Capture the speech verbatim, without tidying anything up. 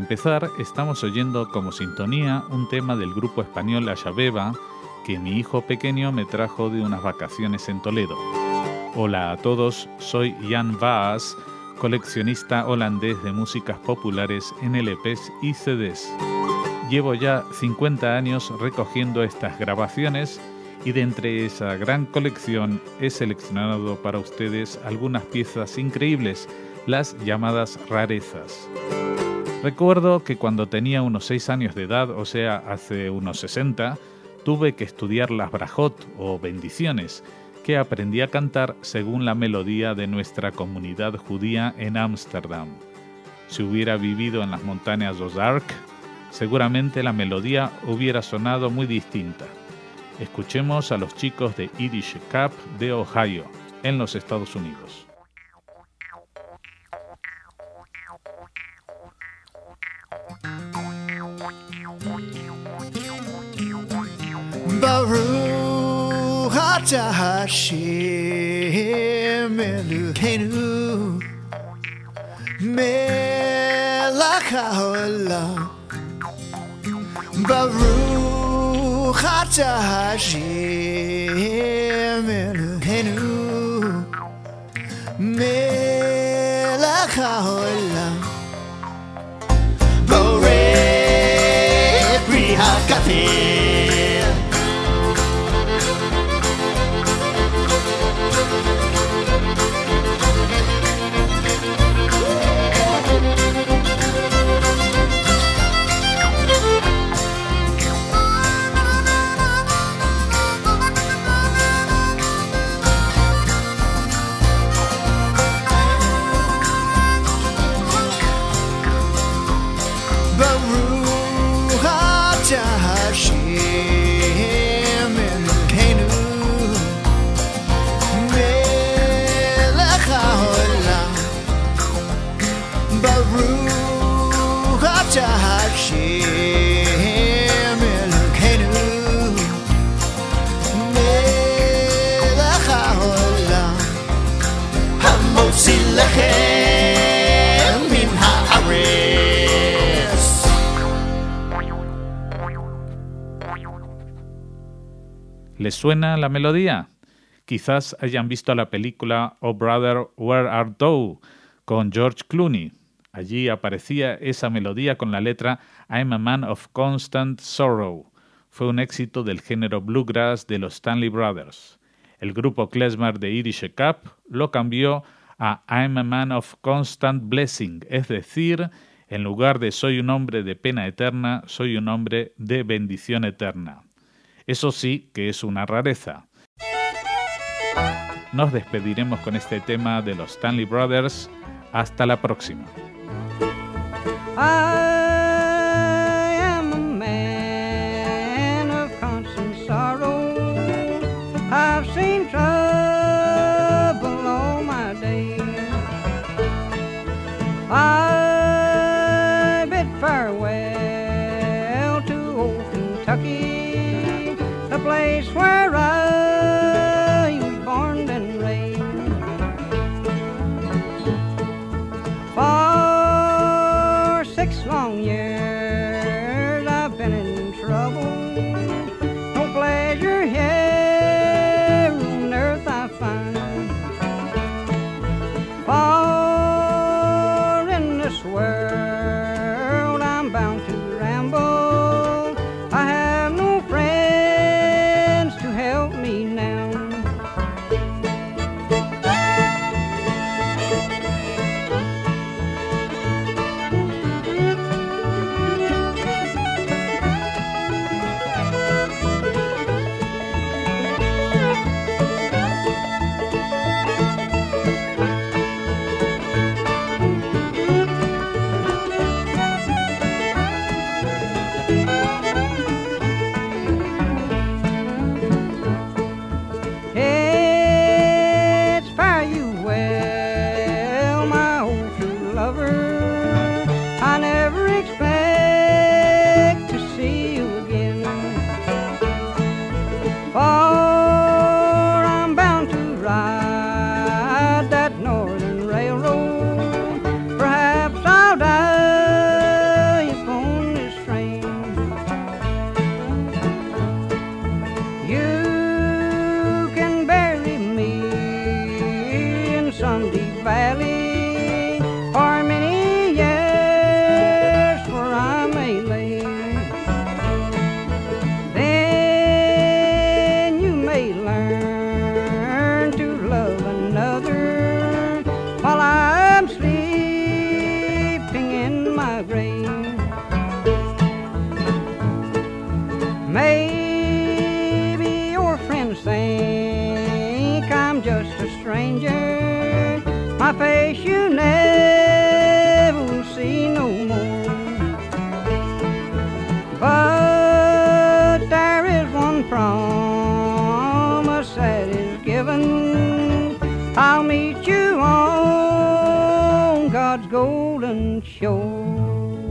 empezar, estamos oyendo como sintonía un tema del grupo español Ayabeba que mi hijo pequeño me trajo de unas vacaciones en Toledo. Hola a todos, soy Jan Vaas, coleccionista holandés de músicas populares en L Pes y C Ds. Llevo ya cincuenta años recogiendo estas grabaciones y de entre esa gran colección he seleccionado para ustedes algunas piezas increíbles, las llamadas rarezas. Recuerdo que cuando tenía unos seis años de edad, o sea, hace unos sesenta, tuve que estudiar las brajot o bendiciones, que aprendí a cantar según la melodía de nuestra comunidad judía en Ámsterdam. Si hubiera vivido en las montañas Ozark, seguramente la melodía hubiera sonado muy distinta. Escuchemos a los chicos de Yiddish Cap de Ohio, en los Estados Unidos. Baruch atah Hashem Eloheinu melech haolam. Baruch atah Hashem Eloheinu melech haolam. Borei pri hakafir ¿Les suena la melodía? Quizás hayan visto la película Oh Brother, Where Art Thou? Con George Clooney. Allí aparecía esa melodía con la letra I'm a Man of Constant Sorrow. Fue un éxito del género bluegrass de los Stanley Brothers. El grupo klezmer de Yiddish Cap lo cambió a I'm a Man of Constant Blessing, es decir, en lugar de soy un hombre de pena eterna, soy un hombre de bendición eterna. Eso sí que es una rareza. Nos despediremos con este tema de los Stanley Brothers. Hasta la próxima. I am a man of constant sorrow. I've seen trouble all my days. I bid farewell to old Kentucky, the place where I was born and raised. For six long some deep valley for many years where I may lay. Then you may learn to love another while I'm sleeping in my grave. Maybe your friends think I'm just a stranger, my face you never will see no more. But there is one promise that is given, I'll meet you on God's golden shore.